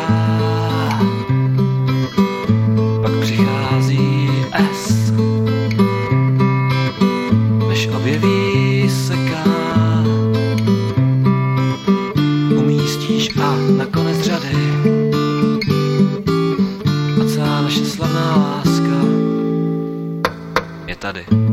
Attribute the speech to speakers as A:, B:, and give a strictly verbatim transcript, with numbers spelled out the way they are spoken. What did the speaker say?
A: A, pak přichází S, než objeví se K. Umístíš A na konec řady a celá naše slavná láska je tady.